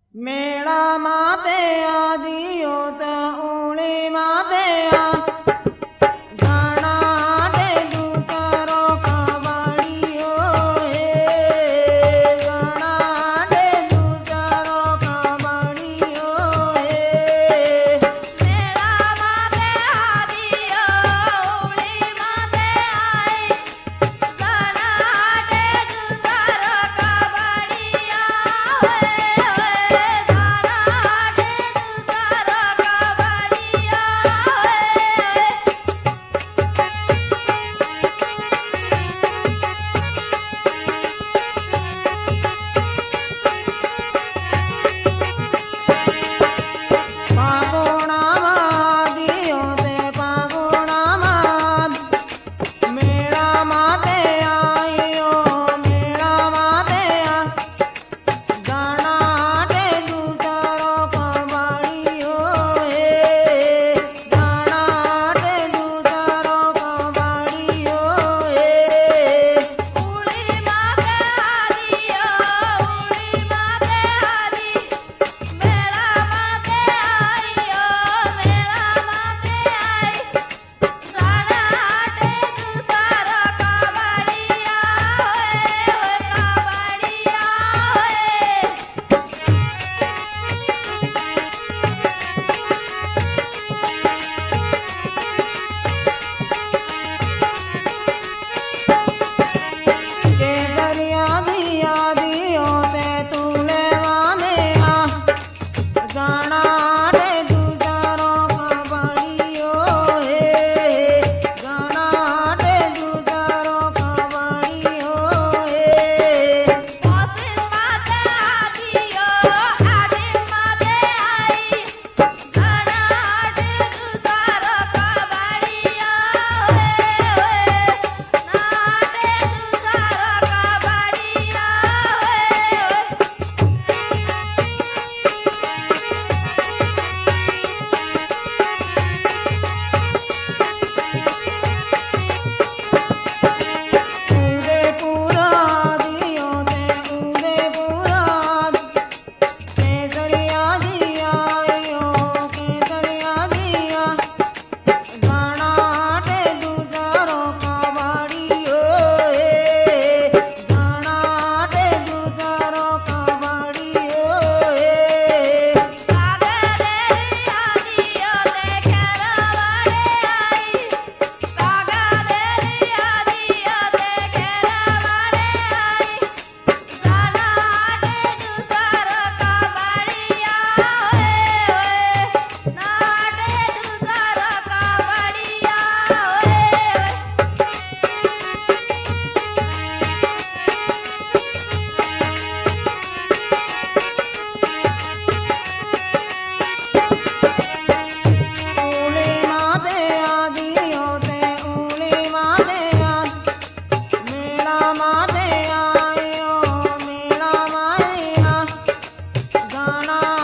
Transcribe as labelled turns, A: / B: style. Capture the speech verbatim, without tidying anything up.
A: मेळा माते आदियो त उळी माते आ गाणा दे दुसरो कबड्डियो हे गाणा दे दुसरो कबड्डियो हे
B: मेळा माते आदियो उळी माते आई गाणा दे दुसरो कबड्डिया होय होय गाणा दे दुसरो कबड्डिया
A: पागोणा दियो ते पागोणा मेळा माते आयो मेळा माते आ गाणा दे दुसरो कबड्डियो हे गाणा दे दुसरो कबड्डियो हे
B: उळी माते आदियो उळी माते आदी मेळा माते आयो मेळा माते आई गाणा दे दुसरो कबड्डिया होय होय कबड्डिया होय
A: केसरिया दिया दियो ते तूने माने आ गाणा दे दुसरो कबड्डियो हे गाणा दे दुसरो कबड्डियो हे
B: पासिन माते आदियो आदिन माते आई गाणा दे दुसरो कबड्डिया होय होय ना दे दुसरो कबड्डिया होय
A: उदयपुरा दियो ते उदयपुरा केसरिया दिया यो केसरिया दिया गाणा दे दुसरो कबड्डियो हे गाणा दे दुसरो कबड्डियो हे
B: कागदेरी आदियो ते केरवाडे आई कागदेरी आदियो ते केरवाडे आई गाणा दे दुसरो कबड्डिया होय होय ना दे दुसरो कबड्डिया होय
A: उळी माते आदियो ते उळी माते आ मेळा माते आयो मेळा माते आ गाणा